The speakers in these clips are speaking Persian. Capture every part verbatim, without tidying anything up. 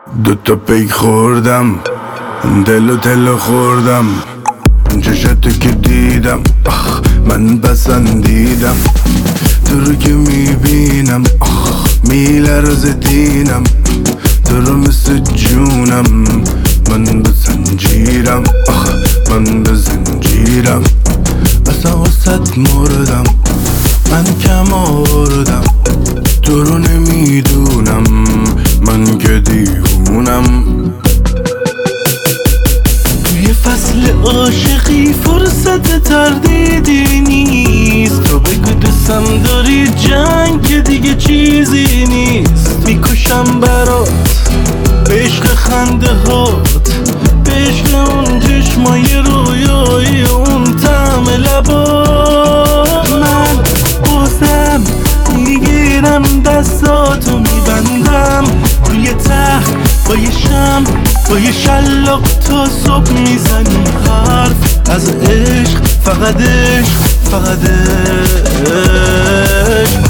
دوتا پیک خوردم، دل و تلو خوردم، چشتو که دیدم آخ من پسندیدم. تو رو که میبینم آخ میلرزه دینم، تو رو مثل جونم، من به زنجیرم آخ من به زنجیرم. اصلا واسد مردم، من کم آوردم، تو رو نمیدونم، من که دیوونم. توی فصل عاشقی فرصت تردیدی نیست، تو بگو دوستم داری، جنگ که دیگه چیزی نیست. میکشم برات به عشق خنده هات، به عشق اون چشمای رویایی، اون طعم لبات. من بازم میگیرم دستاتو میبندم روی تخت با یه شم، با یه شلاق تا صبح میزنیم حرف از عشق، فقط عشق، فقط عشق.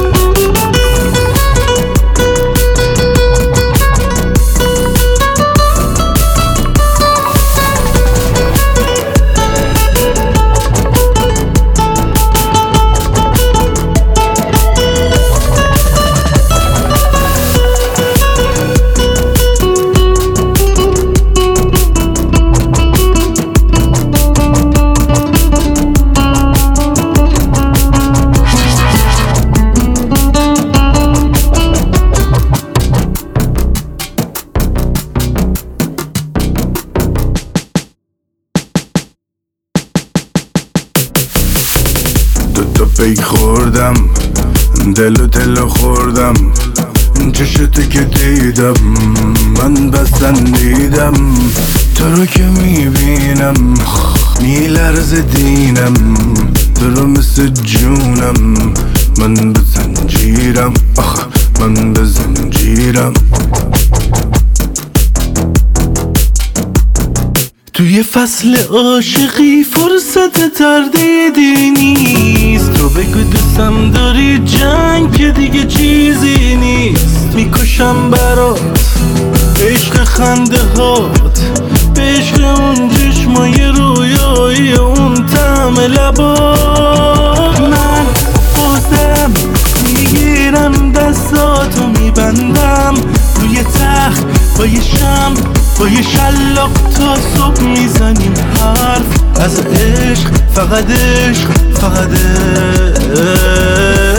دوتا پیک خوردم، دل و تلو خوردم، چشتو که دیدم، من پسندیدم. تو رو که میبینم میلرزه دینم، تو رو مثل جونم، من به زنجیرم آخ من به زنجیرم. توی فصل عاشقی فرصت تردیدی نیست، تو بگو دوستم داری، جنگ که دیگه چیزی نیست. میکشم برات به عشق خنده هات، به عشق اون چشمای رویایی، اون طعم لبات. من بازم میگیرم دستاتو میبندم روی تخت با یه شم، با یه شلاق تا صبح میزنیم حرف از عشق، فقط عشق، فقط عشق.